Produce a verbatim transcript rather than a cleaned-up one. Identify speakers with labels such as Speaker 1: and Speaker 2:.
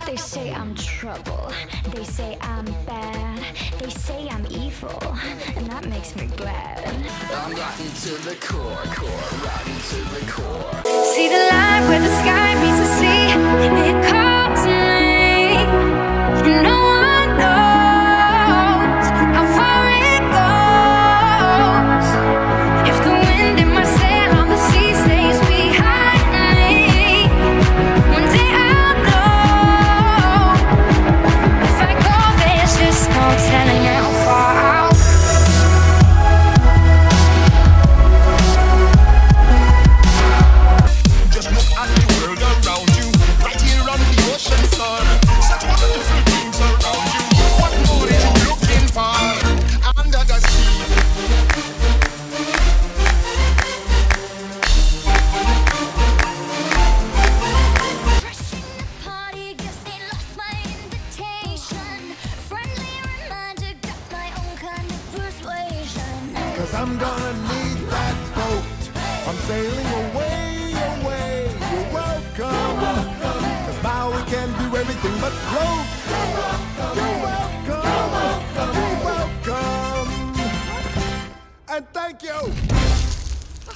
Speaker 1: They say I'm trouble, they say I'm bad, they say I'm evil, and that makes me glad.
Speaker 2: I'm rotten to the core, core, rotten to the core.
Speaker 1: See the line where the sky meets the sea, it calls me, and no one knows how far it goes. If the wind in my sail on the sea stays behind me, one day I'll know. If I go, there's just no telling how far I'll
Speaker 3: Just look at the world around you, right here on the ocean sun. Such wonderful things around you. What more is you looking for under the sea?
Speaker 1: party, guess they lost my invitation. Friendly reminder, got my own kind of persuasion.
Speaker 4: Cause I'm gonna need that boat. I'm sailing away, away. You're welcome. Cause now we can do everything but float.